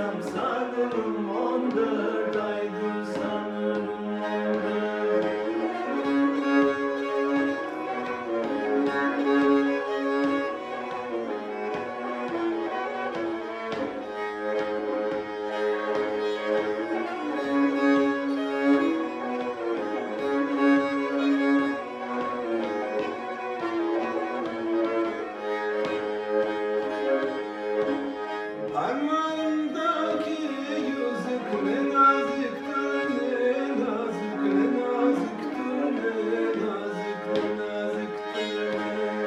Sanırsam sanırım 14 aydır sanırım 14. Parmağımdaki yüzük ne naziktir, ne nazik, ne naziktir, ne nazik, ne naziktir.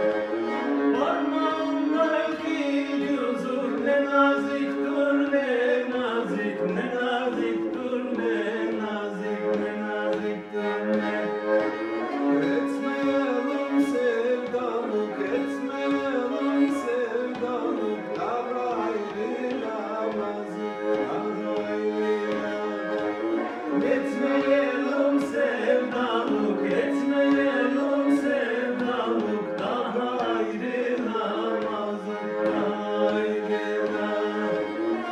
Parmağımdaki yüzük ne naziktir, ne nazik, ne naziktir, ne nazik, ne naziktir. Etmeyelim sevdalık, etmeyelim sevdalık, davra etmeyelim sevdalık, etmeyelim sevdalık, daha ayrılamazdık, daha ayrılamazdık.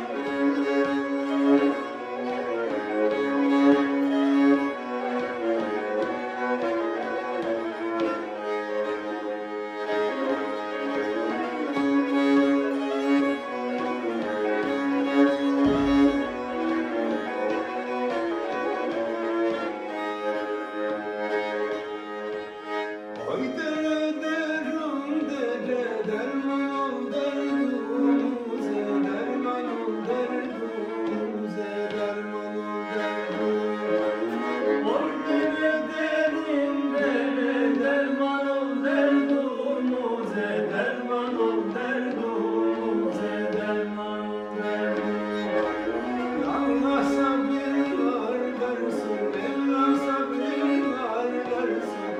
Oy dere derim dere, derman ol derdimize, derman ol derdimize, derman ol derdimize. Oy dere derim dere, derman ol derdimize, derman ol derdimize, derman ol derdimize. Allah sabırlar versin, Mevlam sabırlar versin.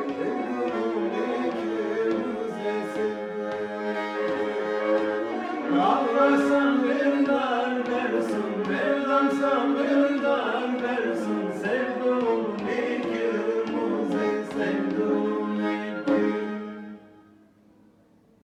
Allah sabırlar versin, Mevlam sabırlar